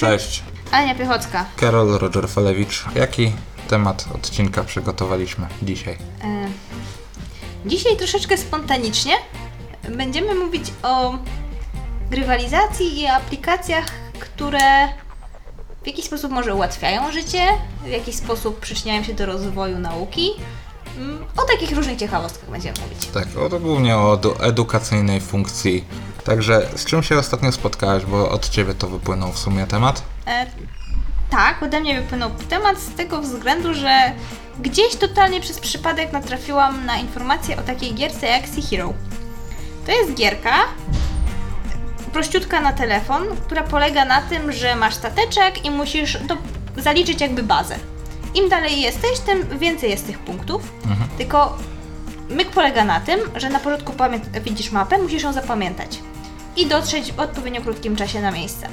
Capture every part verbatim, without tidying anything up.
Cześć. Ania Piechocka. Karol Roger-Falewicz. Jaki temat odcinka przygotowaliśmy dzisiaj? E, dzisiaj troszeczkę spontanicznie będziemy mówić o grywalizacji i aplikacjach, które w jakiś sposób może ułatwiają życie, w jakiś sposób przyczyniają się do rozwoju nauki. O takich różnych ciekawostkach będziemy mówić. Tak, o, to głównie o edu- edukacyjnej funkcji. Także z czym się ostatnio spotkałaś, bo od Ciebie to wypłynął w sumie temat? E, tak, ode mnie wypłynął temat z tego względu, że gdzieś totalnie przez przypadek natrafiłam na informację o takiej gierce jak Sea Hero. To jest gierka prościutka na telefon, która polega na tym, że masz stateczek i musisz do, zaliczyć jakby bazę. Im dalej jesteś, tym więcej jest tych punktów. Mhm. Tylko myk polega na tym, że na początku pamię- widzisz mapę, musisz ją zapamiętać i dotrzeć w odpowiednio krótkim czasie na miejsce.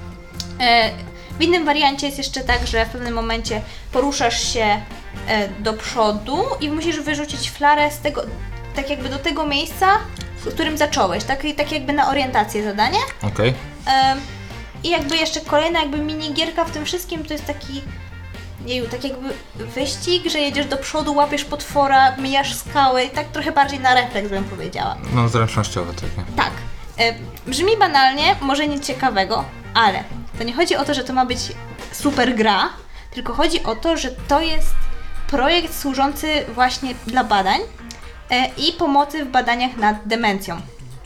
E, w innym wariancie jest jeszcze tak, że w pewnym momencie poruszasz się e, do przodu i musisz wyrzucić flarę z tego, tak jakby do tego miejsca, w którym zacząłeś, tak, tak jakby na orientację zadanie. Okej. E, I jakby jeszcze kolejna jakby minigierka w tym wszystkim to jest taki Jeju, tak jakby wyścig, że jedziesz do przodu, łapiesz potwora, mijasz skały i tak trochę bardziej na refleks bym powiedziała. No zręcznościowe takie. Tak. E, brzmi banalnie, może nic ciekawego, ale to nie chodzi o to, że to ma być super gra, tylko chodzi o to, że to jest projekt służący właśnie dla badań e, i pomocy w badaniach nad demencją.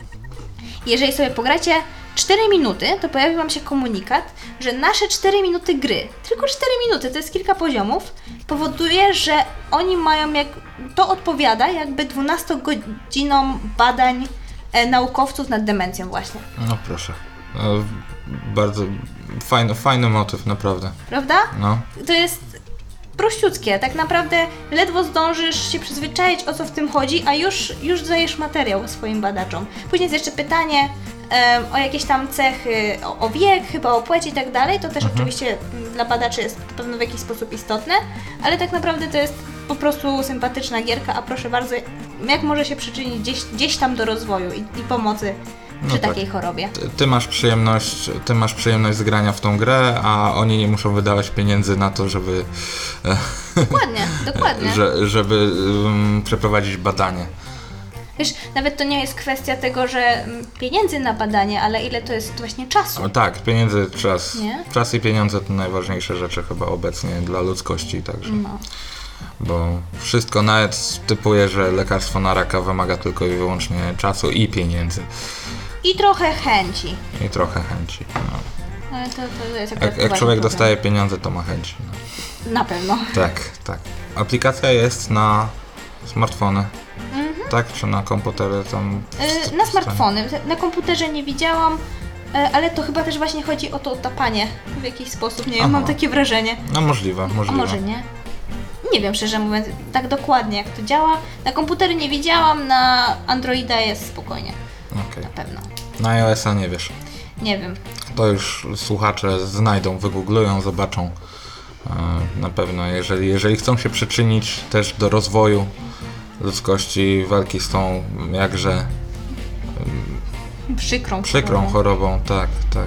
Jeżeli sobie pogracie cztery minuty, to pojawi Wam się komunikat, że nasze cztery minuty gry, tylko cztery minuty, to jest kilka poziomów, powoduje, że oni mają, jak to odpowiada jakby dwunastu godzinom badań e, naukowców nad demencją właśnie. No proszę. No, bardzo fajny, fajny motyw, naprawdę. Prawda? No. To jest prościutkie, tak naprawdę ledwo zdążysz się przyzwyczaić, o co w tym chodzi, a już, już dajesz materiał swoim badaczom. Później jest jeszcze pytanie um, o jakieś tam cechy, o, o wiek, chyba o płeć i tak dalej, to też mhm. oczywiście dla badaczy jest na pewno w jakiś sposób istotne, ale tak naprawdę to jest po prostu sympatyczna gierka, a proszę bardzo, jak może się przyczynić gdzieś, gdzieś tam do rozwoju i, i pomocy przy no takiej tak. chorobie. Ty, ty masz przyjemność, ty masz przyjemność z grania w tą grę, a oni nie muszą wydawać pieniędzy na to, żeby Dokładnie, dokładnie. że, żeby um, przeprowadzić badanie. Wiesz, nawet to nie jest kwestia tego, że pieniędzy na badanie, ale ile to jest właśnie czasu. O, tak, pieniędzy, czas. Nie? Czas i pieniądze to najważniejsze rzeczy chyba obecnie dla ludzkości, także. No. Bo wszystko nawet typuje, że lekarstwo na raka wymaga tylko i wyłącznie czasu i pieniędzy. I trochę chęci. I trochę chęci. No. Ale to, to jest jak, jak człowiek problem. Dostaje pieniądze, to ma chęci. No. Na pewno. Tak, tak. Aplikacja jest na smartfony. Mhm. Tak? Czy na komputery tam? Yy, na smartfony. Na komputerze nie widziałam, yy, ale to chyba też właśnie chodzi o to tapanie w jakiś sposób. Nie wiem, mam takie wrażenie. No możliwe, możliwe. A może nie? Nie wiem, szczerze mówiąc, tak dokładnie jak to działa. Na komputery nie widziałam, na Androida jest spokojnie. Okay. Na pewno. Na iOS-a nie wiesz? Nie wiem. To już słuchacze znajdą, wygooglują, zobaczą. Na pewno, jeżeli, jeżeli chcą się przyczynić też do rozwoju ludzkości, walki z tą jakże przykrą, przykrą chorobą. chorobą, tak, tak.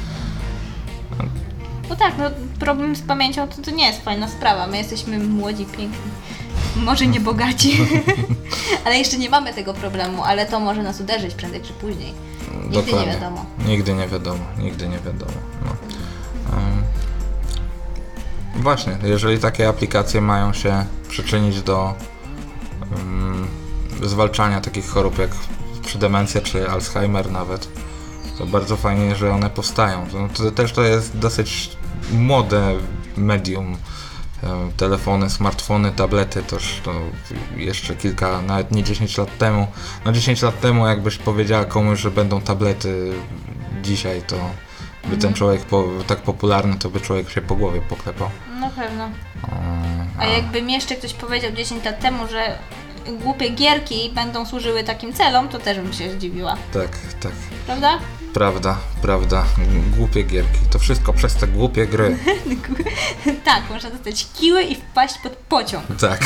No tak, no problem z pamięcią to, to nie jest fajna sprawa. My jesteśmy młodzi, piękni, może nie bogaci, ale jeszcze nie mamy tego problemu, ale to może nas uderzyć prędzej czy później. Nigdy Dokładnie. nie wiadomo. Nigdy nie wiadomo, nigdy nie wiadomo. No. Um, właśnie, jeżeli takie aplikacje mają się przyczynić do um, zwalczania takich chorób jak czy demencja, czy Alzheimer nawet, to bardzo fajnie, że one powstają. To, to też to jest dosyć młode medium. Telefony, smartfony, tablety, toż to jeszcze kilka, nawet nie dziesięć lat temu. No dziesięć lat temu jakbyś powiedziała komuś, że będą tablety dzisiaj, to by mm. ten człowiek po, tak popularny, to by człowiek się po głowie poklepał. Na pewno. A, a jakby mi jeszcze ktoś powiedział dziesięć lat temu, że głupie gierki będą służyły takim celom, to też bym się zdziwiła. Tak, tak. Prawda? Prawda, prawda. Głupie gierki. To wszystko przez te głupie gry. Tak, można dostać kiły i wpaść pod pociąg. Tak.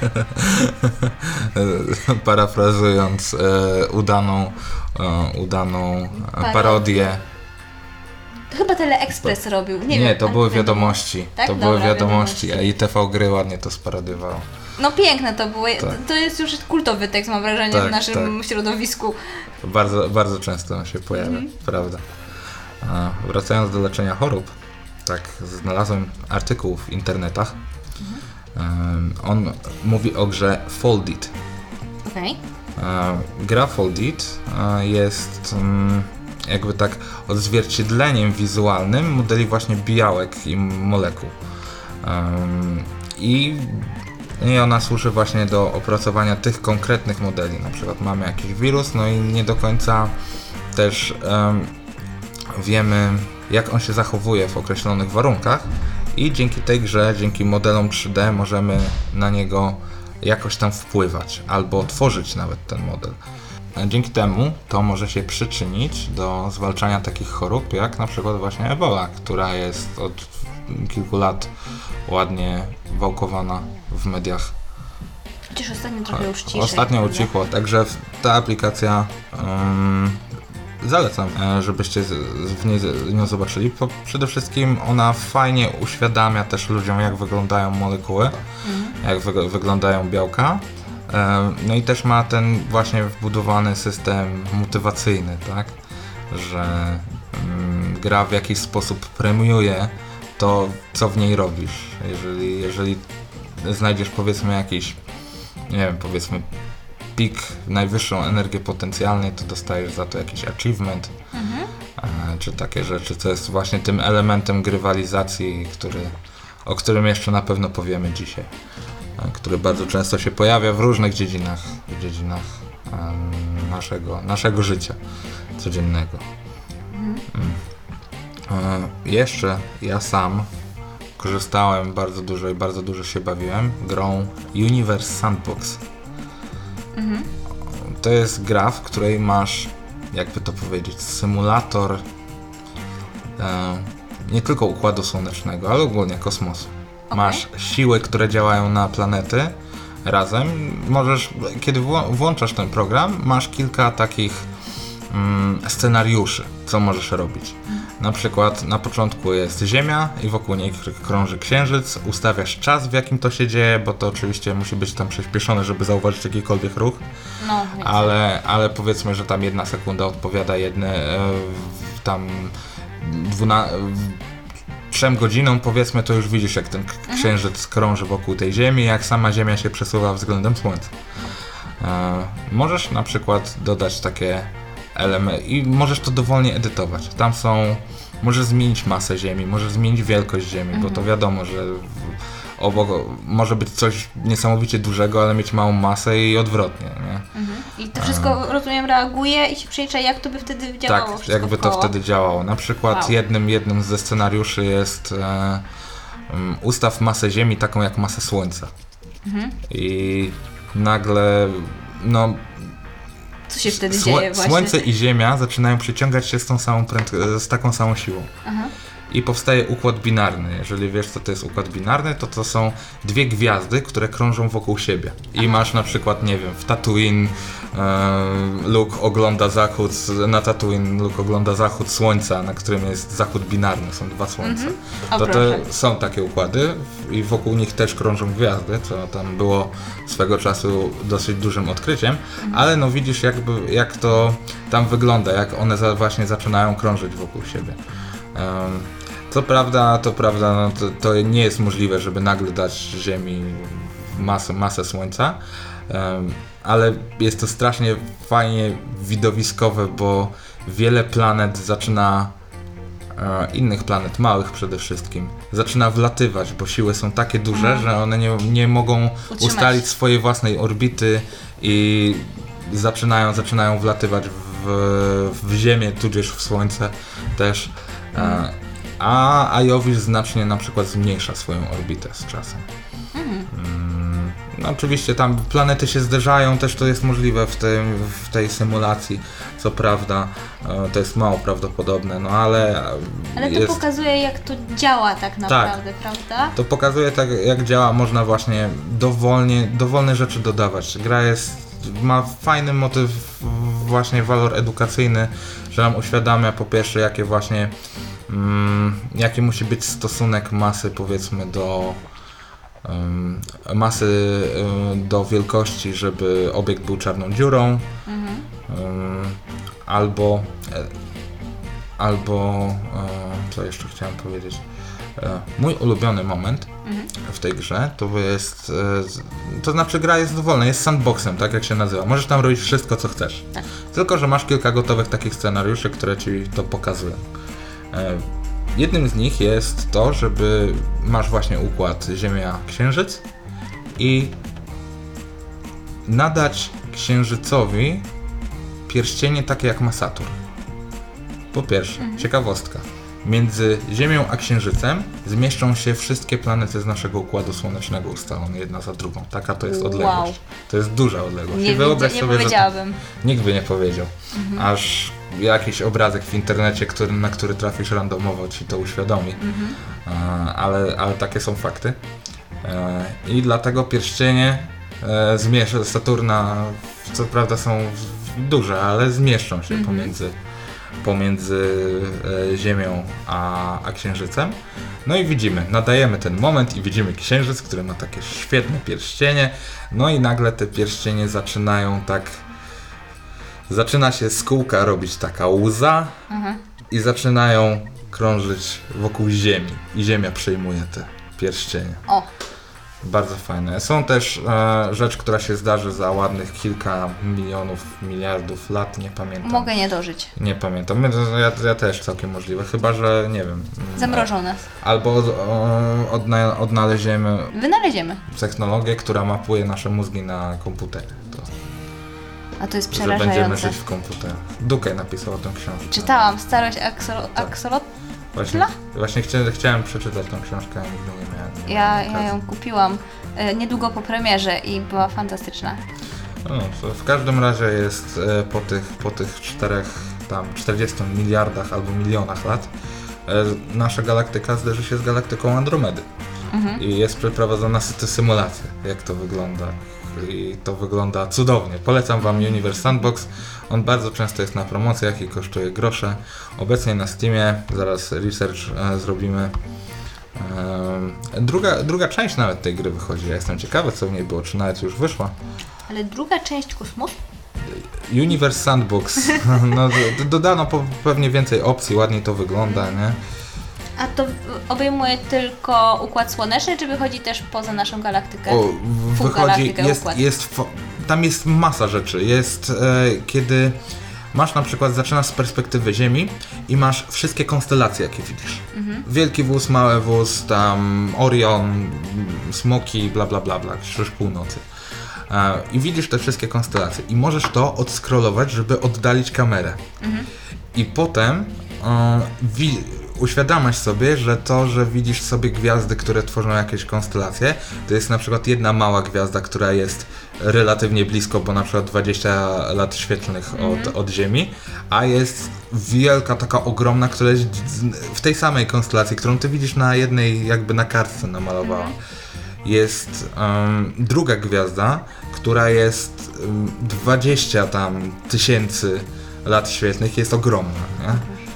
Parafrazując e, udaną, e, udaną parodię. To chyba TeleExpress robił, nie, Nie, wiem. to ale były wiadomo- wiadomości. Tak? To były Dobra, wiadomości, a i T V Gry ładnie to sparodiowało. No piękne to było, Tak. to, to jest już kultowy tekst, mam wrażenie, Tak, w naszym tak. środowisku. Bardzo, bardzo często on się pojawia, Mhm. prawda. A wracając do leczenia chorób, tak, znalazłem artykuł w internetach. Um, on mówi o grze Foldit. Okej. E, Gra Foldit e, jest mm, jakby tak odzwierciedleniem wizualnym modeli właśnie białek i molekuł. Em, I i ona służy właśnie do opracowania tych konkretnych modeli. Na przykład mamy jakiś wirus, no i nie do końca też em, wiemy, jak on się zachowuje w określonych warunkach i dzięki tej grze, dzięki modelom trzy D możemy na niego jakoś tam wpływać albo tworzyć nawet ten model. Dzięki temu to może się przyczynić do zwalczania takich chorób jak na przykład właśnie Ebola, która jest od kilku lat ładnie wałkowana w mediach. Chociaż ostatnio trochę już ciszej. Ostatnio prawda? ucichło, także ta aplikacja um, zalecam, e, żebyście z, w niej z nią zobaczyli. Po, przede wszystkim ona fajnie uświadamia też ludziom, jak wyglądają molekuły, Mhm. jak wy, wyglądają białka. E, no i też ma ten właśnie wbudowany system motywacyjny, tak? Że mm, gra w jakiś sposób premiuje to, co w niej robisz. Jeżeli, jeżeli znajdziesz powiedzmy jakiś, nie wiem, powiedzmy pik, najwyższą energię potencjalnej, to dostajesz za to jakiś achievement, Mhm. e, czy takie rzeczy, co jest właśnie tym elementem grywalizacji, który, o którym jeszcze na pewno powiemy dzisiaj, e, który bardzo często się pojawia w różnych dziedzinach, w dziedzinach e, naszego, naszego życia codziennego. Mm. E, jeszcze ja sam korzystałem bardzo dużo i bardzo dużo się bawiłem grą Universe Sandbox. Mhm. To jest gra, w której masz, jakby to powiedzieć, symulator e, nie tylko Układu Słonecznego, ale ogólnie kosmosu. Okay. Masz siły, które działają na planety razem. Możesz, kiedy wło- włączasz ten program, masz kilka takich mm, scenariuszy, co możesz robić. Na przykład na początku jest Ziemia i wokół niej krąży Księżyc, ustawiasz czas, w jakim to się dzieje, bo to oczywiście musi być tam przyspieszone, żeby zauważyć jakikolwiek ruch, No, więc. ale, ale powiedzmy, że tam jedna sekunda odpowiada jedne e, w- tam dwuna, w, trzem godzinom, powiedzmy, to już widzisz, jak ten k- Księżyc krąży wokół tej Ziemi, jak sama Ziemia się przesuwa względem Słońca. E, możesz na przykład dodać takie elementy i możesz to dowolnie edytować. Tam są, możesz zmienić masę Ziemi, możesz zmienić wielkość Ziemi, bo to wiadomo, że w- obok może być coś niesamowicie dużego, ale mieć małą masę i odwrotnie, nie? Mhm. I to wszystko, rozumiem, reaguje i się przelicza, jak to by wtedy działało. Tak, wszystko jakby w to koło. wtedy działało. Na przykład Wow. jednym, jednym ze scenariuszy jest e, um, ustaw masę Ziemi taką jak masę Słońca. Mhm. I nagle no Co się wtedy Sło- dzieje właśnie? Słońce i Ziemia zaczynają przyciągać się z tą samą prędko- z taką samą siłą. Aha. I powstaje układ binarny. Jeżeli wiesz, co to jest układ binarny, to to są dwie gwiazdy, które krążą wokół siebie. I masz na przykład, nie wiem, w Tatooine e, Luke ogląda zachód, na Tatooine Luke ogląda zachód słońca, na którym jest zachód binarny, są dwa słońca. Mhm. O, To proszę. te są takie układy i wokół nich też krążą gwiazdy, co tam było swego czasu dosyć dużym odkryciem, ale no widzisz jakby, jak to tam wygląda, jak one za, właśnie zaczynają krążyć wokół siebie. Um, co prawda, to prawda, no to, to nie jest możliwe, żeby nagle dać Ziemi masę, masę Słońca, um, ale jest to strasznie fajnie widowiskowe, bo wiele planet zaczyna, e, innych planet, małych przede wszystkim, zaczyna wlatywać, bo siły są takie duże, Mhm. że one nie, nie mogą Utrzymać. ustalić swojej własnej orbity i zaczynają, zaczynają wlatywać w, w Ziemię, tudzież w Słońce też. E, a a Jowisz znacznie na przykład zmniejsza swoją orbitę z czasem. Mm, no oczywiście tam planety się zderzają, też to jest możliwe w, tym, w tej symulacji, co prawda e, to jest mało prawdopodobne, no ale, Ale to jest, pokazuje, jak to działa tak naprawdę, prawda? to pokazuje tak jak działa, można właśnie dowolnie, dowolne rzeczy dodawać. Gra jest, ma fajny motyw, właśnie walor edukacyjny, że nam uświadamia po pierwsze jakie właśnie mm, jaki musi być stosunek masy, powiedzmy, do um, masy um, do wielkości, żeby obiekt był czarną dziurą, Mhm. um, albo e, albo e, co jeszcze chciałem powiedzieć. E, mój ulubiony moment Mhm. w tej grze to jest, e, to znaczy gra jest dowolna, jest sandboxem, tak jak się nazywa. Możesz tam robić wszystko, co chcesz. Tak. Tylko że masz kilka gotowych takich scenariuszy, które ci to pokazują. E, jednym z nich jest to, żeby masz właśnie układ Ziemia-Księżyc i nadać Księżycowi pierścienie takie jak ma Saturn. Po pierwsze, Mhm. ciekawostka. Między Ziemią a Księżycem zmieszczą się wszystkie planety z naszego Układu Słonecznego ustalone jedna za drugą. Taka to jest odległość. Wow. To jest duża odległość. Nie, I wyobraź nie sobie, że powiedziałabym. nikt by nie powiedział. Mhm. Aż jakiś obrazek w internecie, który, na który trafisz randomowo, ci to uświadomi. Mhm. E, ale, ale takie są fakty. E, I dlatego pierścienie e, zmierza Saturna, co prawda są w- duże, ale zmieszczą się Mhm. pomiędzy, pomiędzy e, Ziemią a, a Księżycem. No i widzimy, nadajemy ten moment i widzimy Księżyc, który ma takie świetne pierścienie. No i nagle te pierścienie zaczynają tak... Zaczyna się z kółka robić taka łza Mhm. i zaczynają krążyć wokół Ziemi. I Ziemia przejmuje te pierścienie. O, Bardzo fajne. Są też e, rzecz, która się zdarzy za ładnych kilka milionów, miliardów lat, nie pamiętam. mogę nie dożyć. Nie pamiętam. My- Ja, ja też całkiem możliwe, chyba że nie wiem. mm, Zamrożą nas. Albo od, o, odna, odnaleziemy Wynaleziemy. technologię, która mapuje nasze mózgi na komputery. To, A to jest że będziemy przerażające. żyć w komputerach. Dukaj napisał o tę książkę. Czytałam Starość Axolo- Axolot. Właśnie, Tla? właśnie chciałem, chciałem przeczytać tą książkę, a nigdy nie miałem. Nie Ja, miałem ja okazji. ją kupiłam e, niedługo po premierze i była fantastyczna. No, to w każdym razie jest e, po tych, po tych czterech, tam czterdziestu miliardach albo milionach lat e, nasza galaktyka zderzy się z galaktyką Andromedy. Mhm. I jest przeprowadzona sy- symulacja, jak to wygląda. I to wygląda cudownie. Polecam Wam Universe Sandbox. On bardzo często jest na promocjach i kosztuje grosze. Obecnie na Steamie, zaraz research e, zrobimy. E, druga, druga część nawet tej gry wychodzi. Ja jestem ciekawy, co w niej było, czy nawet już wyszła. Ale druga część kosmosu? Universe Sandbox. No, d- dodano po, pewnie więcej opcji, ładniej to wygląda, nie? A to w- obejmuje tylko Układ Słoneczny, czy wychodzi też poza naszą galaktykę? O, w- Pół wychodzi, galaktykę, jest, układ. jest, fo- tam jest masa rzeczy. Jest, e, kiedy masz na przykład, zaczynasz z perspektywy Ziemi i masz wszystkie konstelacje, jakie widzisz. Mhm. Wielki wóz, mały wóz, tam Orion, Smoki, bla bla bla bla, Krzyż Północy. E, I widzisz te wszystkie konstelacje i możesz to odskrolować, żeby oddalić kamerę. Mhm. I potem e, wi- uświadamiasz sobie, że to, że widzisz sobie gwiazdy, które tworzą jakieś konstelacje, to jest na przykład jedna mała gwiazda, która jest relatywnie blisko, bo na przykład dwadzieścia lat świetlnych od, od Ziemi, a jest wielka, taka ogromna, która jest w tej samej konstelacji, którą ty widzisz na jednej, jakby na kartce namalowała. Jest em, druga gwiazda, która jest em, dwadzieścia tam tysięcy lat świetlnych, jest ogromna, nie?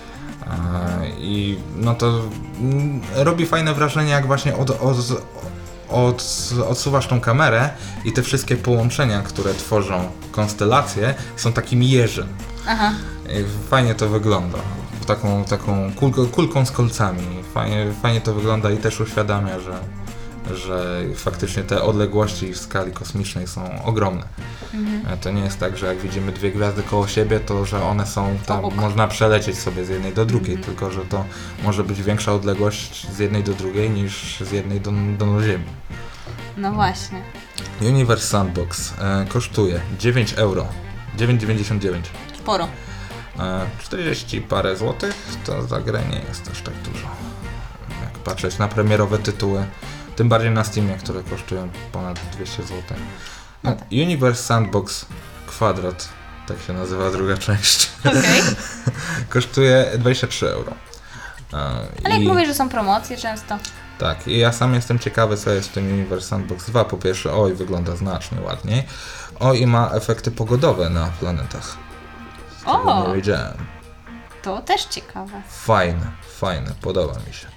E, I no to mm, robi fajne wrażenie, jak właśnie od, od, od, odsuwasz tą kamerę i te wszystkie połączenia, które tworzą konstelacje, są takim jeżem. Aha. I fajnie to wygląda. Taką, taką kulką, kulką z kolcami. Fajnie, fajnie to wygląda i też uświadamia, że, że faktycznie te odległości w skali kosmicznej są ogromne. Mhm. To nie jest tak, że jak widzimy dwie gwiazdy koło siebie, to że one są tam, Obok. można przelecieć sobie z jednej do drugiej, tylko że to może być większa odległość z jednej do drugiej niż z jednej do, do Ziemi. No właśnie. Universe Sandbox e, kosztuje dziewięć euro, dziewięć dziewięćdziesiąt dziewięć. Sporo. E, czterdzieści parę złotych, to za grę nie jest aż tak dużo. Jak patrzeć na premierowe tytuły, tym bardziej na Steamie, które kosztują ponad dwieście złotych. No No, Universe Sandbox Kwadrat, tak się nazywa druga część, Okej. kosztuje dwadzieścia trzy euro. E, Ale jak i- mówisz, że są promocje często. Tak, i ja sam jestem ciekawy, co jest w tym Universe Sandbox dwa. Po pierwsze, oj, wygląda znacznie ładniej. O, i ma efekty pogodowe na planetach. Z tego O! nie wiedziałem. To też ciekawe. Fajne, fajne, podoba mi się.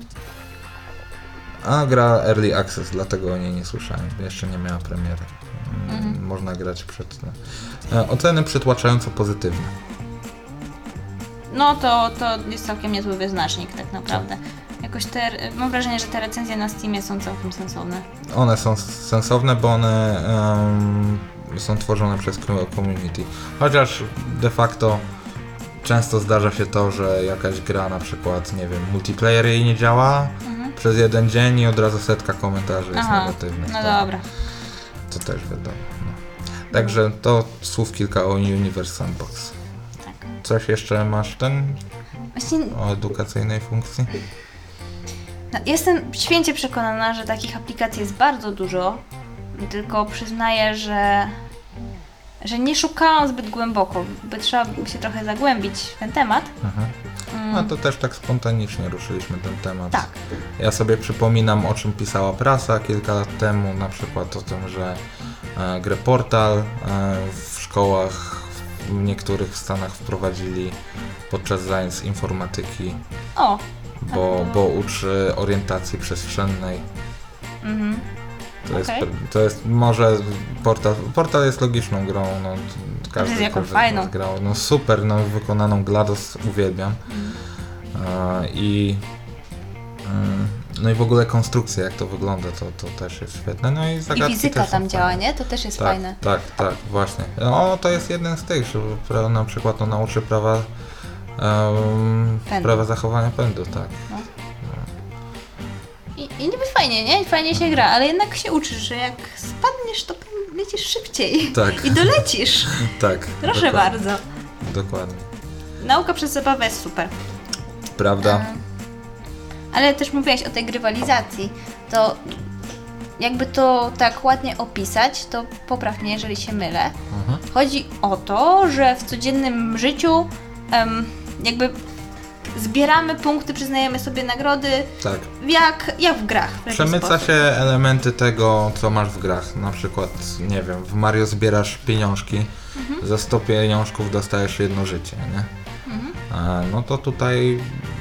A gra Early Access, dlatego o niej nie słyszałem, jeszcze nie miała premiery. Mhm. Można grać przed... E, oceny przytłaczająco pozytywne. No to, to jest całkiem niezły wyznacznik tak naprawdę. Jakoś te, mam wrażenie, że te recenzje na Steamie są całkiem sensowne. One są sensowne, bo one um, są tworzone przez community. Chociaż de facto często zdarza się to, że jakaś gra na przykład, nie wiem, multiplayer jej nie działa mhm. przez jeden dzień i od razu setka komentarzy jest Aha, negatywnych. No to, dobra. To też wiadomo. No. Także to słów kilka o Universe Sandbox. Tak. Coś jeszcze masz ten Właśnie... o edukacyjnej funkcji? No, jestem święcie przekonana, że takich aplikacji jest bardzo dużo, tylko przyznaję, że, że nie szukałam zbyt głęboko, by trzeba się trochę zagłębić w ten temat. Mhm. No to też tak spontanicznie ruszyliśmy ten temat. Tak. Ja sobie przypominam, o czym pisała prasa kilka lat temu, na przykład o tym, że e, grę Portal e, w szkołach w niektórych stanach wprowadzili podczas zajęć informatyki. O! Bo, bo uczy orientacji przestrzennej. Mhm. To, okay. jest, to jest może Portal, Portal jest logiczną grą, no, każdy, jest jaką każdy fajną. grał, no super, no wykonaną GLaDOS uwielbiam. Mhm. E, I y, no i w ogóle konstrukcja, jak to wygląda, to, to też jest świetne. No i zagadki I fizyka też tam są działa, fajne. nie? To też jest tak, fajne. Tak, tak, właśnie. O, to jest jeden z tych, że pra, na przykład to nauczy prawa um, prawa zachowania pędu, tak. No. I, I niby fajnie, nie? Fajnie się gra, ale jednak się uczysz, że jak spadniesz, to lecisz szybciej. Tak. I dolecisz. Tak. Proszę dokładnie. bardzo. Dokładnie. Nauka przez zabawę jest super. Prawda? Um, ale też mówiłaś o tej grywalizacji, to jakby to tak ładnie opisać, to popraw mnie, jeżeli się mylę. Mhm. Chodzi o to, że w codziennym życiu um, jakby zbieramy punkty, przyznajemy sobie nagrody, tak. jak, jak w grach. W Przemyca sposób. się elementy tego, co masz w grach. Na przykład, nie wiem, w Mario zbierasz pieniążki, mhm. za sto pieniążków dostajesz jedno życie, nie? Mhm. A, no to tutaj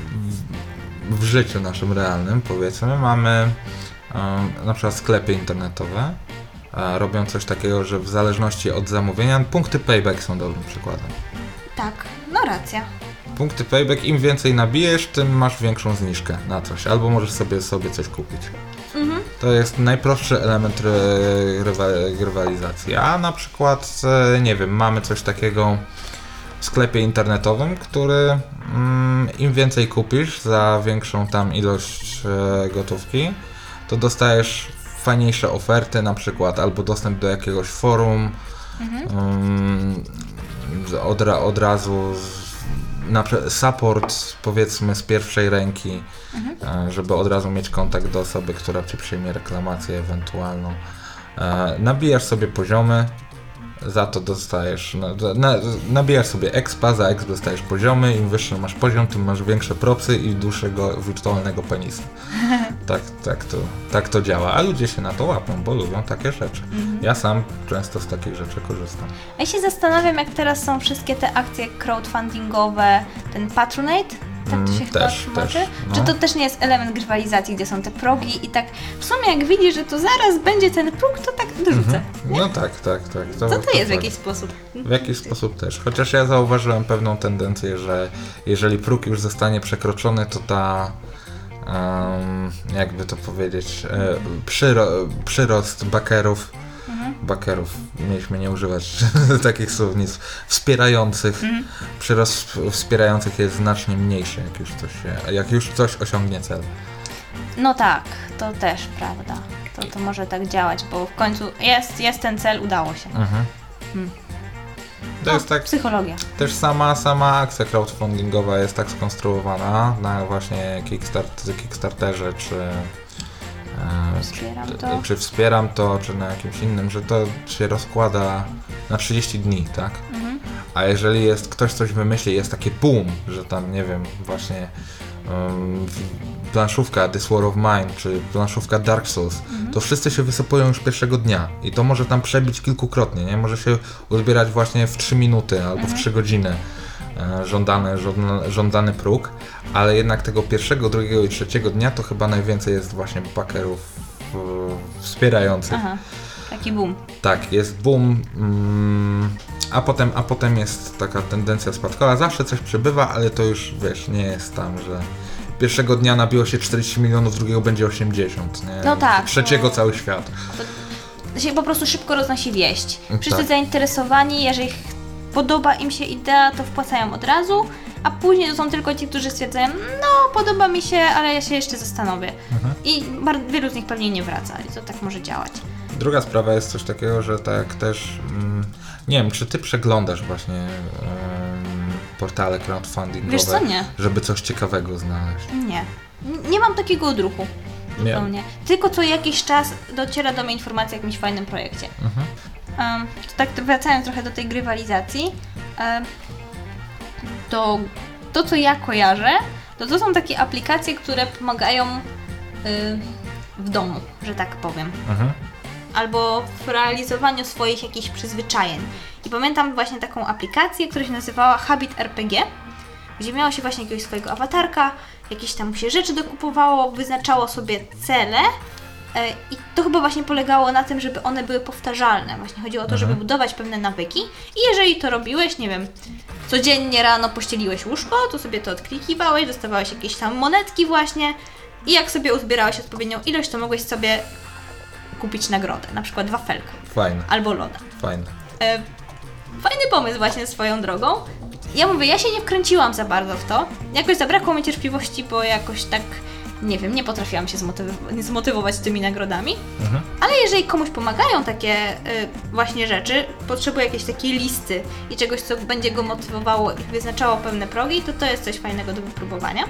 w, w życiu naszym realnym, powiedzmy, mamy um, na przykład sklepy internetowe, a, robią coś takiego, że w zależności od zamówienia, punkty payback są dobrym przykładem. Tak, no racja. Punkty payback, im więcej nabijesz, tym masz większą zniżkę na coś, albo możesz sobie sobie coś kupić. Mhm. To jest najprostszy element ry- rywa- rywalizacji. A na przykład, nie wiem, mamy coś takiego w sklepie internetowym, który mm, im więcej kupisz za większą tam ilość e, gotówki, to dostajesz fajniejsze oferty, na przykład albo dostęp do jakiegoś forum, mhm. um, od, ra- od razu z, na support, powiedzmy, z pierwszej ręki, mhm. żeby od razu mieć kontakt do osoby, która ci przyjmie reklamację ewentualną. Nabijasz sobie poziomy, za to dostajesz, na, nabijasz sobie expa, za exp dostajesz poziomy, im wyższy masz poziom, tym masz większe propsy i dłuższego wirtualnego penisa. Tak, tak, to, tak to działa, a ludzie się na to łapią, bo lubią takie rzeczy. Mhm. Ja sam często z takich rzeczy korzystam. Ja się zastanawiam, jak teraz są wszystkie te akcje crowdfundingowe, ten Patronite, tak to się mm, chyba tłumaczy? No. Czy to też nie jest element grywalizacji, gdzie są te progi i tak w sumie jak widzisz, że to zaraz będzie ten próg, to tak dorzucę. Mhm. No tak, tak, tak. To, to, to jest w jakiś sposób. W jakiś sposób też. Chociaż ja zauważyłem pewną tendencję, że jeżeli próg już zostanie przekroczony, to ta um, jakby to powiedzieć e, przyro, przyrost bakerów Mhm. bakerów, mieliśmy nie używać takich słownictw, wspierających, mhm. przyrost wspierających jest znacznie mniejszy, jak już coś, się, jak już coś osiągnie cel. No tak, to też prawda. To, to może tak działać, bo w końcu jest, jest ten cel, udało się. Mhm. Hmm. To no, jest tak, psychologia. Też sama, sama akcja crowdfundingowa jest tak skonstruowana na właśnie Kickstart, Kickstarterze, czy Wspieram czy, to. czy wspieram to, czy na jakimś innym, że to się rozkłada na trzydzieści dni, tak? Mhm. A jeżeli jest ktoś coś wymyśli, jest takie boom, że tam, nie wiem, właśnie um, planszówka This War of Mine, czy planszówka Dark Souls, mhm. to wszyscy się wysypują już pierwszego dnia i to może tam przebić kilkukrotnie, nie? Może się uzbierać właśnie w trzy minuty albo mhm. w trzy godziny. e, żądany, żądany, żądany próg, ale jednak tego pierwszego, drugiego i trzeciego dnia to chyba najwięcej jest właśnie backerów e, wspierających. Aha, taki boom. Tak, jest boom, mm, a, potem, a potem jest taka tendencja spadkowa. Zawsze coś przybywa, ale to już, wiesz, nie jest tam, że pierwszego dnia nabiło się czterdzieści milionów, drugiego będzie osiemdziesiąt, nie? No tak, Trzeciego no. cały świat. To się po prostu szybko roznosi wieść. Wszyscy Tak. zainteresowani, jeżeli ch- podoba im się idea, to wpłacają od razu, a później to są tylko ci, którzy stwierdzają, no podoba mi się, ale ja się jeszcze zastanowię. Mhm. I bar- wielu z nich pewnie nie wraca i to tak może działać. Druga sprawa jest coś takiego, że tak też, mm, nie wiem, czy ty przeglądasz właśnie mm, portale crowdfundingowe, Wiesz co, nie. żeby coś ciekawego znaleźć? Nie. N- Nie mam takiego odruchu. Nie. Zupełnie. Tylko co jakiś czas dociera do mnie informacja o jakimś fajnym projekcie. Mhm. Um, to tak wracając trochę do tej grywalizacji, um, to to co ja kojarzę, to to są takie aplikacje, które pomagają y, w domu, że tak powiem. Mhm. Albo w realizowaniu swoich jakichś przyzwyczajeń. I pamiętam właśnie taką aplikację, która się nazywała Habit R P G, gdzie miało się właśnie jakiegoś swojego awatarka, jakieś tam się rzeczy dokupowało, wyznaczało sobie cele e, i to chyba właśnie polegało na tym, żeby one były powtarzalne. Właśnie chodziło o to, żeby budować pewne nawyki i jeżeli to robiłeś, nie wiem, codziennie rano pościeliłeś łóżko, to sobie to odklikiwałeś, dostawałeś jakieś tam monetki właśnie i jak sobie uzbierałeś odpowiednią ilość, to mogłeś sobie kupić nagrodę, na przykład wafelkę Fajne, albo loda. fajne. E, fajny pomysł właśnie swoją drogą. Ja mówię, ja się nie wkręciłam za bardzo w to. Jakoś zabrakło mi cierpliwości, bo jakoś tak, nie wiem, nie potrafiłam się zmotyw- zmotywować tymi nagrodami. Mhm. Ale jeżeli komuś pomagają takie y, właśnie rzeczy, potrzebuje jakiejś takiej listy i czegoś, co będzie go motywowało i wyznaczało pewne progi, to to jest coś fajnego do wypróbowania.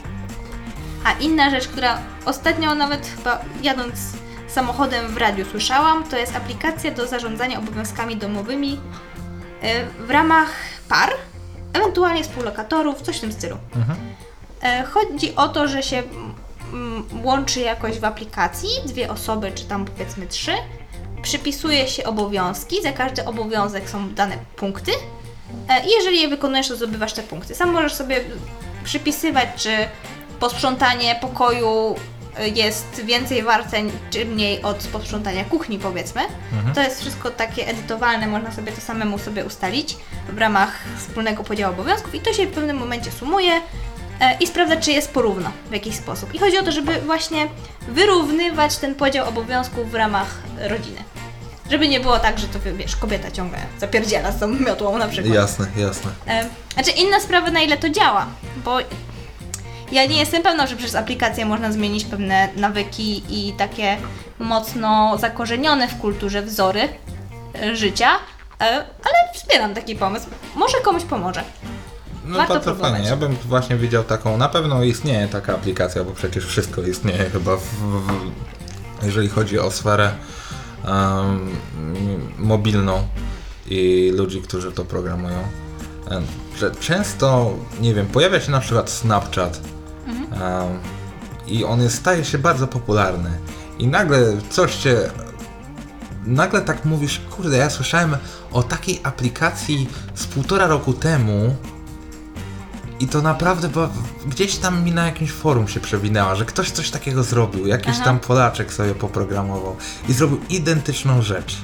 A inna rzecz, która ostatnio nawet chyba jadąc samochodem w radiu słyszałam, to jest aplikacja do zarządzania obowiązkami domowymi y, w ramach par, ewentualnie współlokatorów, coś w tym stylu. Mhm. E, Chodzi o to, że się mm, łączy jakoś w aplikacji dwie osoby, czy tam powiedzmy trzy, przypisuje się obowiązki, za każdy obowiązek są dane punkty e, i jeżeli je wykonujesz, to zdobywasz te punkty. Sam możesz sobie przypisywać, czy posprzątanie pokoju jest więcej warte, czy mniej od posprzątania kuchni, powiedzmy. Mhm. To jest wszystko takie edytowalne, można sobie to samemu sobie ustalić w ramach wspólnego podziału obowiązków i to się w pewnym momencie sumuje e, i sprawdza, czy jest porówno w jakiś sposób. I chodzi o to, żeby właśnie wyrównywać ten podział obowiązków w ramach rodziny. Żeby nie było tak, że to, wiesz, kobieta ciągle zapierdziela z tą miotłą na przykład. Jasne, jasne. E, Znaczy inna sprawa, na ile to działa, bo ja nie jestem pewna, że przez aplikację można zmienić pewne nawyki i takie mocno zakorzenione w kulturze wzory e, życia, e, ale wspieram taki pomysł. Może komuś pomoże. No Warto to, to próbować. fajnie, ja bym właśnie widział taką, na pewno istnieje taka aplikacja, bo przecież wszystko istnieje chyba, w, w, jeżeli chodzi o sferę um, mobilną i ludzi, którzy to programują. Um, że często, nie wiem, pojawia się na przykład Snapchat Mhm. um, i on jest, staje się bardzo popularny i nagle coś cię, nagle tak mówisz, kurde, ja słyszałem o takiej aplikacji z półtora roku temu i to naprawdę, bo gdzieś tam mi na jakimś forum się przewinęła, że ktoś coś takiego zrobił, jakiś Aha. tam Polaczek sobie poprogramował i zrobił identyczną rzecz.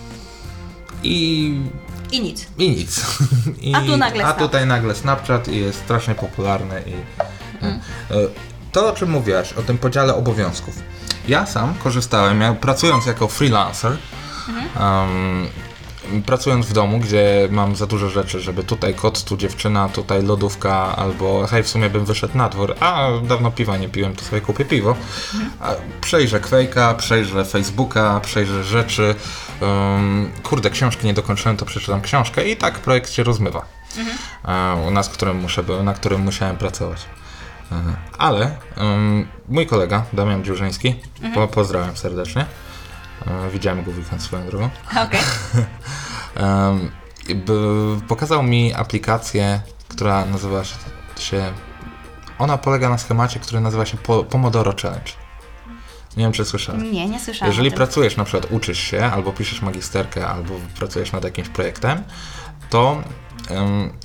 I, I nic. i nic. I, A tu nagle A Snap. tutaj nagle Snapchat i jest strasznie popularny i Mm. to, o czym mówiłaś, o tym podziale obowiązków. Ja sam korzystałem, ja pracując jako freelancer, um, pracując w domu, gdzie mam za dużo rzeczy, żeby tutaj kot, tu dziewczyna, tutaj lodówka, albo hej, w sumie bym wyszedł na dwór, a dawno piwa nie piłem, to sobie kupię piwo. A przejrzę Quake'a, przejrzę Facebooka, przejrzę rzeczy. Um, kurde, książki nie dokończyłem, to przeczytam książkę i tak projekt się rozmywa. E, nad którym muszę, na którym musiałem pracować. E, ale um, mój kolega, Damian Dziurzyński, po, pozdrawiam serdecznie. E, widziałem go w weekend swoją drogą. Okej. Um, b- pokazał mi aplikację, która nazywa się... Ona polega na schemacie, który nazywa się po- Pomodoro Challenge. Nie wiem, czy słyszałeś. Nie, nie słyszałam Jeżeli o tym. pracujesz, na przykład uczysz się, albo piszesz magisterkę, albo pracujesz nad jakimś projektem, to um,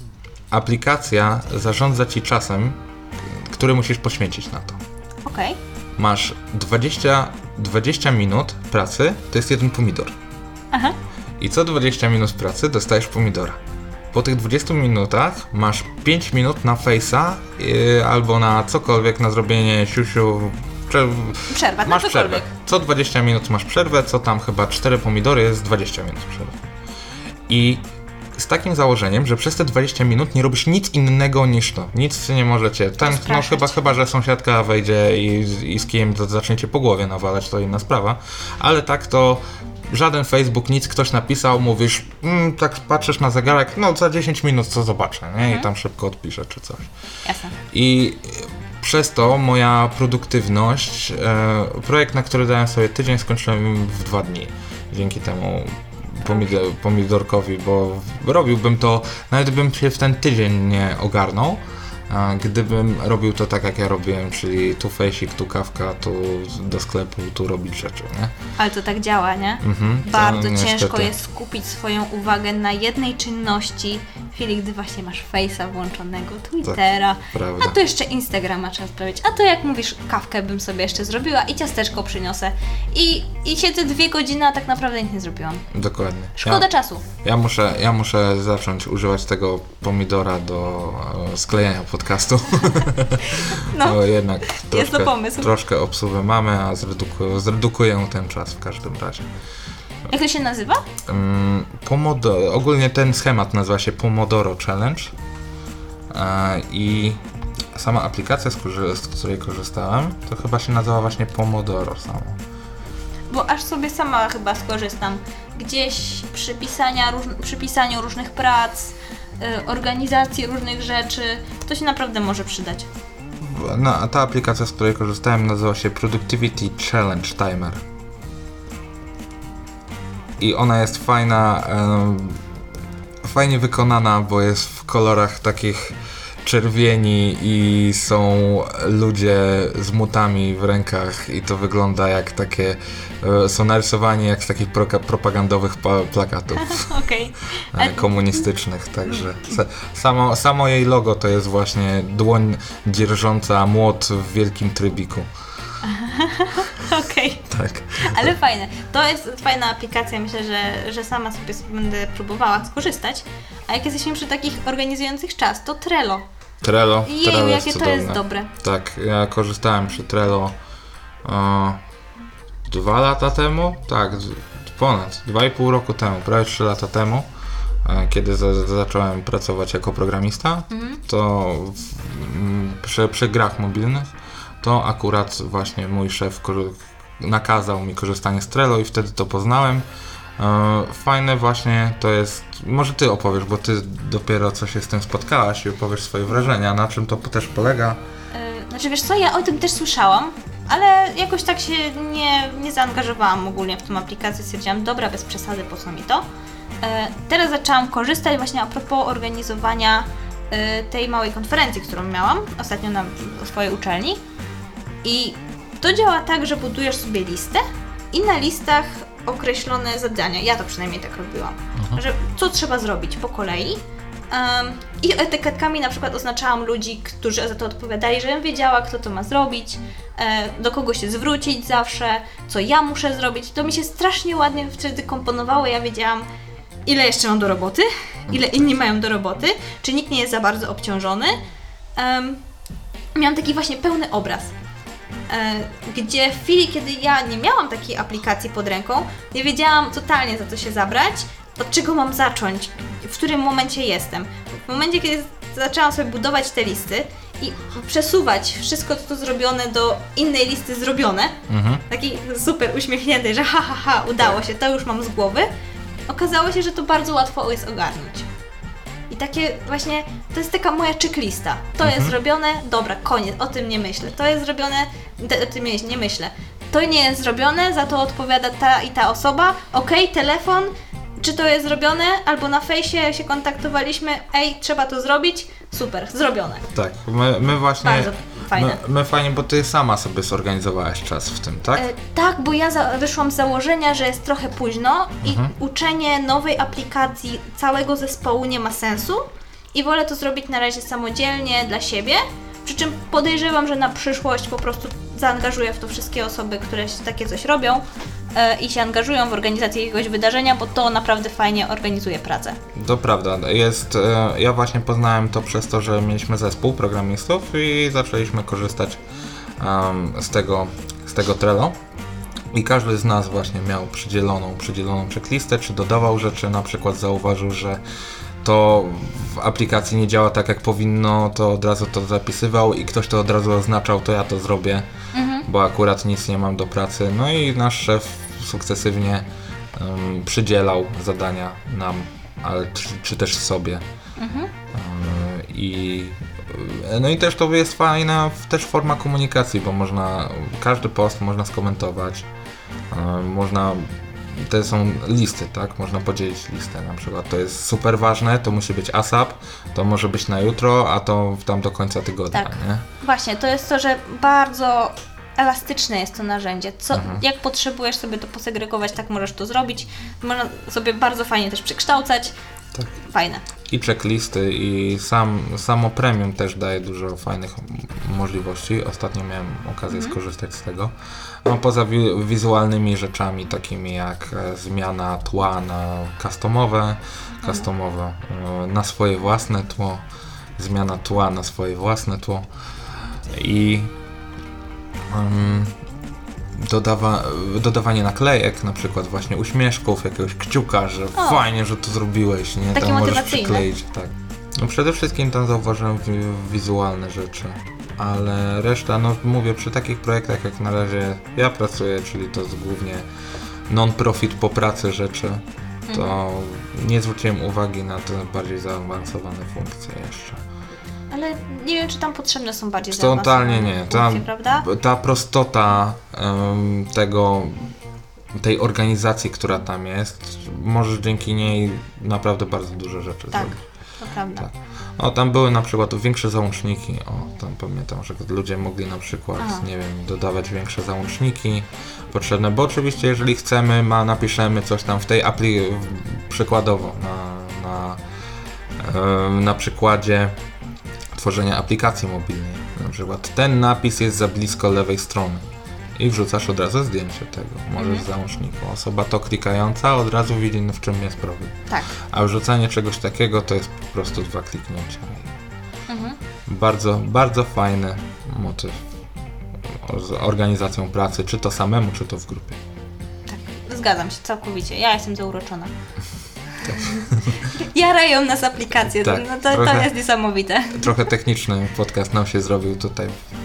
aplikacja zarządza ci czasem, który musisz poświęcić na to. Okej. Masz dwadzieścia, dwadzieścia minut pracy, to jest jeden pomidor. Aha. I co dwadzieścia minut pracy dostajesz pomidora. Po tych dwudziestu minutach masz pięć minut na Face'a yy, albo na cokolwiek, na zrobienie siusiu. Prze- Przerwa, masz na przerwę. cokolwiek. Co dwadzieścia minut masz przerwę, co tam chyba cztery pomidory jest dwadzieścia minut przerwy. I z takim założeniem, że przez te dwadzieścia minut nie robisz nic innego niż to. Nic nie możecie. Ten, no Rozpraszać. chyba, chyba, że sąsiadka wejdzie i, i z kijem to zaczniecie po głowie nawalać, to inna sprawa. Ale tak to żaden Facebook, nic ktoś napisał, mówisz, mm, tak patrzysz na zegarek, no za dziesięć minut co zobaczę, nie? Mhm. I tam szybko odpiszę czy coś. Jasne. I przez to moja produktywność, e, projekt, na który dałem sobie tydzień, skończyłem w dwa dni. Dzięki temu pomidor, pomidorkowi, bo robiłbym to, nawet bym się w ten tydzień nie ogarnął, a gdybym robił to tak jak ja robiłem, czyli tu fejsik, tu kawka, tu do sklepu, tu robić rzeczy, nie? Ale to tak działa, nie? Mhm, to Bardzo niestety. ciężko jest skupić swoją uwagę na jednej czynności w chwili, gdy właśnie masz Face'a włączonego, Twittera, prawda. a to jeszcze Instagrama trzeba sprawić, a to jak mówisz, kawkę bym sobie jeszcze zrobiła i ciasteczko przyniosę i, i siedzę dwie godziny, a tak naprawdę nic nie zrobiłam. Dokładnie. Szkoda Ja, czasu. ja, muszę, ja muszę zacząć używać tego pomidora do e, sklejenia podcastu. No, To jednak jest troszkę, to pomysł. troszkę obsługi mamy, a zredukuję, zredukuję ten czas w każdym razie. Jak to się nazywa? Um, Pomodoro, ogólnie ten schemat nazywa się Pomodoro Challenge e, i sama aplikacja, z, której- z której korzystałem, to chyba się nazywa właśnie Pomodoro samo. Bo aż sobie sama chyba skorzystam. Gdzieś przy, pisania, róż, przy pisaniu różnych prac, y, organizacji różnych rzeczy, to się naprawdę może przydać. No, a ta aplikacja, z której korzystałem, nazywa się Productivity Challenge Timer. I ona jest fajna, em, fajnie wykonana, bo jest w kolorach takich czerwieni i są ludzie z mutami w rękach i to wygląda jak takie, e, są narysowani jak z takich proka- propagandowych pa- plakatów Okej. e, komunistycznych, także sa- samo, samo jej logo to jest właśnie dłoń dzierżąca młot w wielkim trybiku. Okej. Tak. Ale fajne. To jest fajna aplikacja, myślę, że, że sama sobie będę próbowała skorzystać. A jak jesteśmy przy takich organizujących czas, to Trello. Trello, Jej, Trello jakie jest to cudowne. jest dobre. Tak, ja korzystałem przy Trello e, dwa lata temu, tak, d- ponad, dwa i pół roku temu, prawie trzy lata temu, e, kiedy za, zacząłem pracować jako programista, Mhm. to w, m, przy, przy grach mobilnych, to akurat właśnie mój szef korzy- nakazał mi korzystanie z Trello i wtedy to poznałem. E, Fajne właśnie to jest, może ty opowiesz, bo ty dopiero co się z tym spotkałaś i opowiesz swoje wrażenia, na czym to też polega. Yy, znaczy wiesz co, ja o tym też słyszałam, ale jakoś tak się nie, nie zaangażowałam ogólnie w tą aplikację. Stwierdziłam, dobra, bez przesady, po co mi to? Yy, teraz zaczęłam korzystać właśnie a propos organizowania yy, tej małej konferencji, którą miałam ostatnio na swojej uczelni. I to działa tak, że budujesz sobie listę i na listach określone zadania. Ja to przynajmniej tak robiłam, że co trzeba zrobić po kolei. Um, I etyketkami na przykład oznaczałam ludzi, którzy za to odpowiadali, żebym wiedziała, kto to ma zrobić, e, do kogo się zwrócić zawsze, co ja muszę zrobić. To mi się strasznie ładnie wtedy komponowało. Ja wiedziałam, ile jeszcze mam do roboty, ile inni mają do roboty, czy nikt nie jest za bardzo obciążony. Um, miałam taki właśnie pełny obraz. E, gdzie w chwili, kiedy ja nie miałam takiej aplikacji pod ręką, nie wiedziałam totalnie za co się zabrać, od czego mam zacząć, w którym momencie jestem. W momencie, kiedy zaczęłam sobie budować te listy i przesuwać wszystko to zrobione do innej listy zrobione, Mhm. takiej super uśmiechniętej, że ha, ha, ha, udało się, to już mam z głowy, okazało się, że to bardzo łatwo jest ogarnąć. I takie właśnie, to jest taka moja checklista. To Mhm. jest zrobione, dobra, koniec, o tym nie myślę. To jest zrobione, te, o tym nie, nie myślę. To nie jest zrobione, za to odpowiada ta i ta osoba. Okej, telefon, czy to jest zrobione? Albo na fejsie się kontaktowaliśmy, ej, trzeba to zrobić. Super, zrobione. Tak, my, my właśnie, Bardzo fajne. my, my fajnie, bo ty sama sobie zorganizowałaś czas w tym, tak? E, tak, bo ja za, wyszłam z założenia, że jest trochę późno i Mhm. uczenie nowej aplikacji całego zespołu nie ma sensu. i wolę to zrobić na razie samodzielnie dla siebie, przy czym podejrzewam, że na przyszłość po prostu zaangażuję w to wszystkie osoby, które takie coś robią e, i się angażują w organizację jakiegoś wydarzenia, bo to naprawdę fajnie organizuje pracę. To prawda, jest, e, ja właśnie poznałem to przez to, że mieliśmy zespół programistów i zaczęliśmy korzystać um, z tego, z tego Trello. I każdy z nas właśnie miał przydzieloną, przydzieloną checklistę, czy dodawał rzeczy, na przykład zauważył, że to w aplikacji nie działa tak jak powinno, to od razu to zapisywał i ktoś to od razu oznaczał, to ja to zrobię, mhm. bo akurat nic nie mam do pracy. No i nasz szef sukcesywnie um, przydzielał zadania nam, ale czy, czy też sobie. Mhm. Um, i, no i też to jest fajna też forma komunikacji, bo można, każdy post można skomentować, um, można to są listy, tak? Można podzielić listę na przykład. To jest super ważne, to musi być ASAP, to może być na jutro, a to tam do końca tygodnia, tak. nie? Właśnie, to jest to, że bardzo elastyczne jest to narzędzie. Co, mhm. Jak potrzebujesz sobie to posegregować, tak możesz to zrobić. Można sobie bardzo fajnie też przekształcać. Tak. Fajne. I checklisty, i sam, samo premium też daje dużo fajnych możliwości. Ostatnio miałem okazję mhm. skorzystać z tego. No, poza wi- wizualnymi rzeczami, takimi jak e, zmiana tła na customowe, customowe e, na swoje własne tło, zmiana tła na swoje własne tło i um, dodawa- dodawanie naklejek, na przykład właśnie uśmieszków, jakiegoś kciuka, że o, fajnie, że to zrobiłeś, nie? Takie tam możesz motywacyjne. przykleić, tak. No przede wszystkim tam zauważyłem wi- wizualne rzeczy, ale reszta, no mówię, przy takich projektach jak na razie ja pracuję, czyli to jest głównie non-profit po pracy rzeczy, to mhm. nie zwróciłem uwagi na te bardziej zaawansowane funkcje jeszcze. Ale nie wiem, czy tam potrzebne są bardziej Totalnie nie. Ta, funkcje, prawda? ta prostota um, tego, tej organizacji, która tam jest, możesz dzięki niej naprawdę bardzo dużo rzeczy tak, zrobić. To prawda. Tak. O, tam były na przykład większe załączniki. O, tam pamiętam, że ludzie mogli na przykład, Aha. nie wiem, dodawać większe załączniki potrzebne, bo oczywiście jeżeli chcemy, ma, napiszemy coś tam w tej apli, przykładowo na, na, yy, na przykładzie tworzenia aplikacji mobilnej. Na przykład ten napis jest za blisko lewej strony i wrzucasz od razu zdjęcie tego. Możesz mhm. w załączniku. Osoba to klikająca od razu widzi, w czym jest problem. Tak. A wrzucanie czegoś takiego to jest po prostu dwa kliknięcia. Mhm. Bardzo, bardzo fajny motyw z organizacją pracy, czy to samemu, czy to w grupie. Tak, zgadzam się całkowicie. Ja jestem zauroczona. Tak. Jarają nas aplikacje, tak, no to, trochę, to jest niesamowite. Trochę techniczny podcast nam się zrobił tutaj.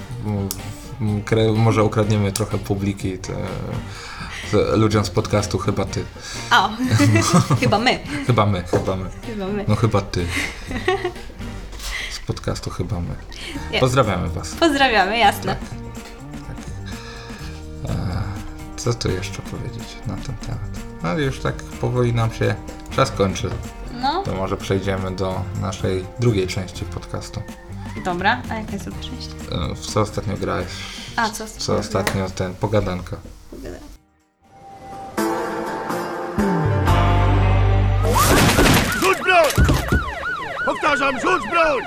Może ukradniemy trochę publiki te, te, ludziom z podcastu, chyba ty. O, chyba my. Chyba my, chyba my. Chyba my. No chyba ty. Z podcastu chyba my. Jest. Pozdrawiamy was. Pozdrawiamy, jasne. Tak, tak. E, co tu jeszcze powiedzieć na ten temat? No już tak powoli nam się czas kończy. No. To może przejdziemy do naszej drugiej części podcastu. Dobra, a jaka jest druga część? E, w co ostatnio grałeś? A, co, co ostatnio ten, pogadanka. Pogadanka. Rzuć broń! Powtarzam, rzuć broń!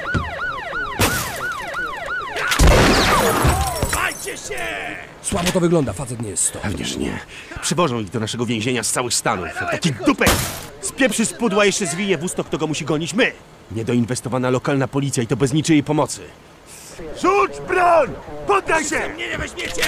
Majcie się! Słabo to wygląda, facet nie jest sto. Pewnie, że nie. Przywożą ich do naszego więzienia z całych Stanów. Jak taki dupek! Spieprzy z pudła, jeszcze zwije w usto, kto go musi gonić. My! Niedoinwestowana lokalna policja i to bez niczyjej pomocy. Rzuć broń! Poddaj się! Mnie nie weźmiecie!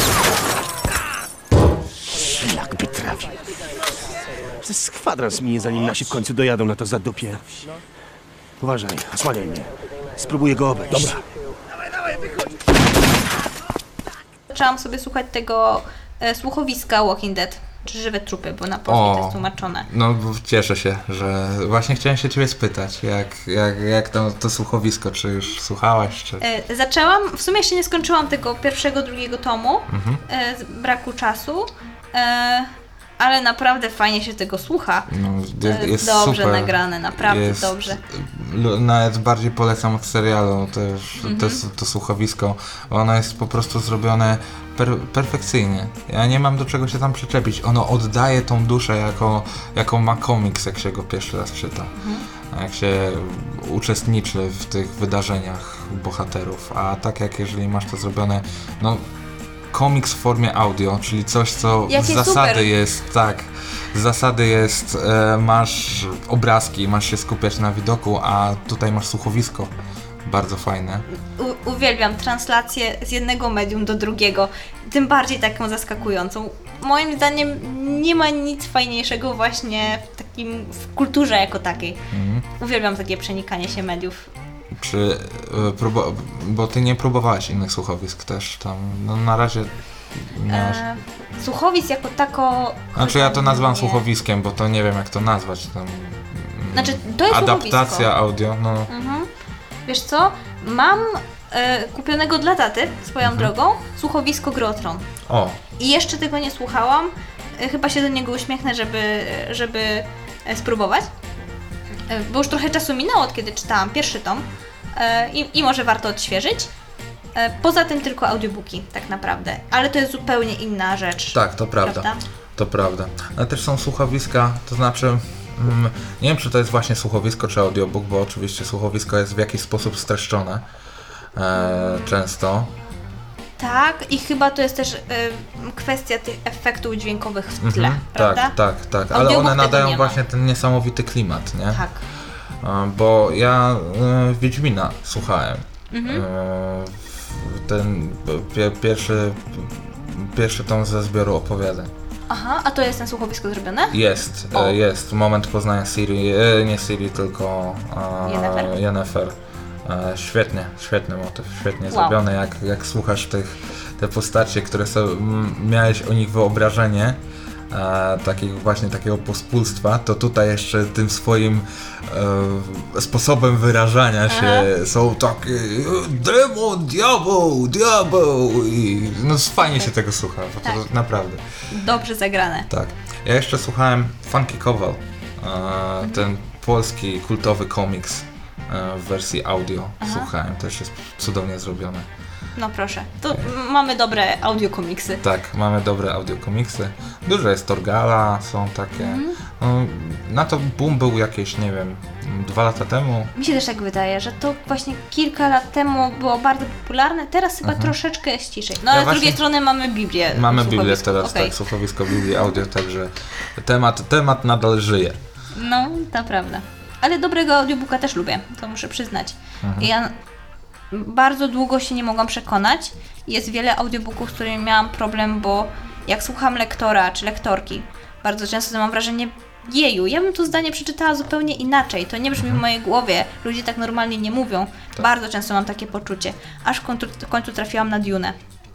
Szlak by trafił. Z kwadrans minie, zanim nasi w końcu dojadą na to zadupie. Uważaj, osłaniaj mnie. Spróbuję go obejść. Dobra. Dawaj, dawaj, wychodź! Zaczęłam sobie słuchać tego e, słuchowiska Walking Dead, czy Żywe Trupy, bo na polski to jest tłumaczone. No cieszę się, że właśnie chciałem się ciebie spytać, jak, jak, jak to, to słuchowisko, czy już słuchałaś, czy... E, zaczęłam, w sumie jeszcze nie skończyłam tego pierwszego, drugiego tomu, mhm. e, z braku czasu, e, ale naprawdę fajnie się tego słucha. No, jest, jest dobrze super. Nagrane, naprawdę jest, dobrze. Nawet bardziej polecam od serialu też, mhm. to, to słuchowisko. Ono jest po prostu zrobione per, perfekcyjnie. Ja nie mam do czego się tam przyczepić. Ono oddaje tą duszę, jako, jaką ma komiks, jak się go pierwszy raz czyta. Mhm. jak się uczestniczy w tych wydarzeniach bohaterów, a tak jak jeżeli masz to zrobione, no komiks w formie audio, czyli coś, co z Jakie zasady super. jest, tak, z zasady jest, e, masz obrazki, masz się skupiać na widoku, a tutaj masz słuchowisko, bardzo fajne. U- uwielbiam translację z jednego medium do drugiego, tym bardziej taką zaskakującą. Moim zdaniem nie ma nic fajniejszego właśnie w takim, w kulturze jako takiej. Mhm. Uwielbiam takie przenikanie się mediów. Czy, e, próbo- bo ty nie próbowałeś innych słuchowisk też tam, no na razie miałaś... E, słuchowisk jako tako... Znaczy ja to nazywam nie. słuchowiskiem, bo to nie wiem jak to nazwać tam. mm, Znaczy, to jest adaptacja słuchowisko. audio, no Mhm. Wiesz co? Mam e, kupionego dla taty, swoją Mhm. drogą, słuchowisko Gry o Tron. o, I jeszcze tego nie słuchałam. E, Chyba się do niego uśmiechnę, żeby, żeby e, spróbować. E, Bo już trochę czasu minęło, od kiedy czytałam pierwszy tom. E, I, i może warto odświeżyć. E, Poza tym tylko audiobooki, tak naprawdę. Ale to jest zupełnie inna rzecz. tak, to prawda, to prawda. Ale też są słuchowiska, to znaczy, mm, nie wiem czy to jest właśnie słuchowisko czy audiobook, bo oczywiście słuchowisko jest w jakiś sposób streszczone e, często. Tak, i chyba to jest też y, kwestia tych efektów dźwiękowych w tle, Mhm, prawda? tak, tak, tak, ale Audiobook one tego nadają nie ma. właśnie ten niesamowity klimat, nie? Tak. E, Bo ja e, Wiedźmina słuchałem. Mhm. E, Ten pie, pierwszy, pierwszy tom ze zbioru opowiadań. Aha, a to jest ten słuchowisko zrobione? Jest, O. e, jest moment poznania Ciri, e, nie Ciri, tylko e, Yennefer. Yennefer. E, świetnie, świetny motyw, świetnie Wow. zrobiony, jak, jak słuchasz tych, te postacie, które sobie, m, miałeś o nich wyobrażenie, e, takich właśnie takiego pospólstwa, to tutaj jeszcze tym swoim e, sposobem wyrażania się Aha. są takie e, demon, diabeł, diabeł i no fajnie się tego słucha, bo Tak. to naprawdę. Dobrze zagrane. Tak. Ja jeszcze słuchałem Funky Kowal, e, ten polski kultowy komiks e, w wersji audio. Aha. Słuchałem, też jest cudownie zrobione. No proszę. To m- mamy dobre audiokomiksy. Tak, mamy dobre audiokomiksy. Dużo jest Torgala, są takie. Mhm. No, na to boom był jakieś, nie wiem, dwa lata temu. Mi się też tak wydaje, że to właśnie kilka lat temu było bardzo popularne, teraz chyba troszeczkę jest ciszej. No ale Mhm. Ja z drugiej właśnie- strony mamy Biblię. w Mamy Biblię słuchowisku. teraz, Okej. tak, słuchowisko Biblii audio, także temat, temat nadal żyje. No, to prawda. Ale dobrego audiobooka też lubię, to muszę przyznać. Mhm. Ja bardzo długo się nie mogłam przekonać. Jest wiele audiobooków, z którymi miałam problem, bo jak słucham lektora czy lektorki, bardzo często mam wrażenie, jeju, ja bym to zdanie przeczytała zupełnie inaczej. To nie brzmi w mojej głowie, ludzie tak normalnie nie mówią. Bardzo często mam takie poczucie. Aż w końcu, w końcu trafiłam na Dune.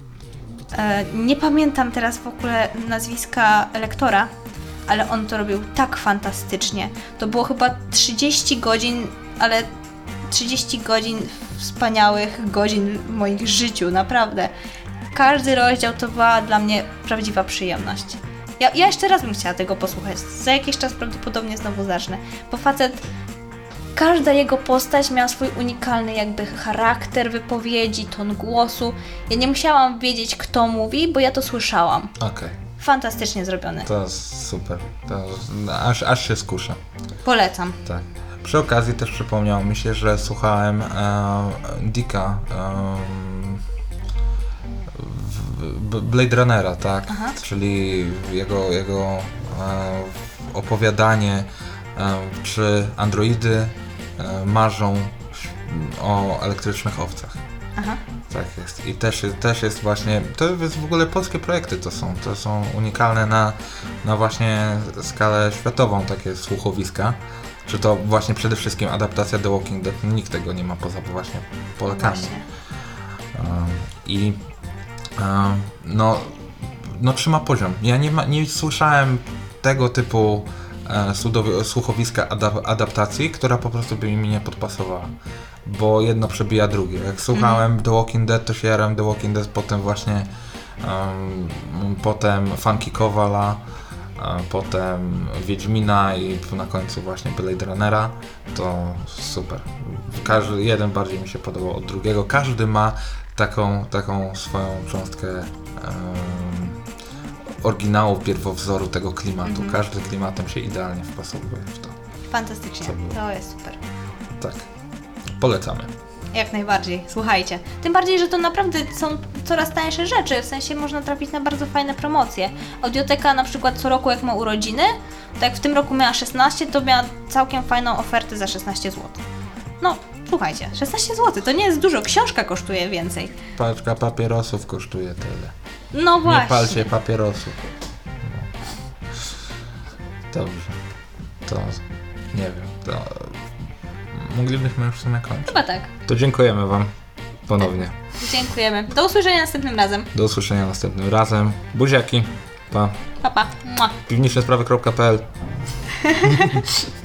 E, nie pamiętam teraz w ogóle nazwiska lektora, ale on to robił tak fantastycznie. To było chyba trzydzieści godzin, ale trzydzieści godzin wspaniałych godzin w moim życiu, naprawdę. Każdy rozdział to była dla mnie prawdziwa przyjemność. Ja, ja jeszcze raz bym chciała tego posłuchać. Za jakiś czas prawdopodobnie znowu zacznę. Bo facet, każda jego postać miała swój unikalny jakby charakter wypowiedzi, ton głosu. Ja nie musiałam wiedzieć, kto mówi, bo ja to słyszałam. Okej, Fantastycznie zrobione. to super. To, aż, aż się skuszę. Polecam. Tak. Przy okazji też przypomniało mi się, że słuchałem e, Dicka, e, w- w- Blade Runnera, tak? Aha. Czyli jego, jego e, opowiadanie, e, czy androidy e, marzą o elektrycznych owcach. Aha. Tak jest. I też, jest- też jest właśnie, to jest w ogóle polskie projekty to są, to są unikalne na, na właśnie skalę światową takie słuchowiska. Czy to właśnie przede wszystkim adaptacja The Walking Dead, nikt tego nie ma poza właśnie Polakami. Właśnie. Um, I um, no, no trzyma poziom. Ja nie, ma, nie słyszałem tego typu e, sudowi- słuchowiska adap- adaptacji, która po prostu by mi nie podpasowała. Bo jedno przebija drugie. Jak słuchałem The Walking Dead, to się jarałem The Walking Dead, potem właśnie um, potem Funky Kowala, a potem Wiedźmina i na końcu właśnie Blade Runnera, to super. Każdy, jeden bardziej mi się podobał od drugiego. Każdy ma taką, taką swoją cząstkę um, oryginału, pierwowzoru tego klimatu. Każdy klimatem się idealnie wpasowuje w to. fantastycznie. Co było? To jest super. Tak. Polecamy. Jak najbardziej, słuchajcie. Tym bardziej, że to naprawdę są coraz tańsze rzeczy, w sensie można trafić na bardzo fajne promocje. Audioteka na przykład co roku jak ma urodziny, to jak w tym roku miała szesnaście, to miała całkiem fajną ofertę za szesnaście złotych. No, słuchajcie, szesnaście złotych to nie jest dużo, książka kosztuje więcej. Paczka papierosów kosztuje tyle. No Nie właśnie. palcie papierosów. No. Dobrze. To nie wiem. To moglibyśmy już w sumie kończyć. Chyba tak. To dziękujemy Wam ponownie. Dziękujemy. Do usłyszenia następnym razem. Do usłyszenia następnym razem. Buziaki. Pa. Pa, pa. Mua. piwniczne sprawy kropka p l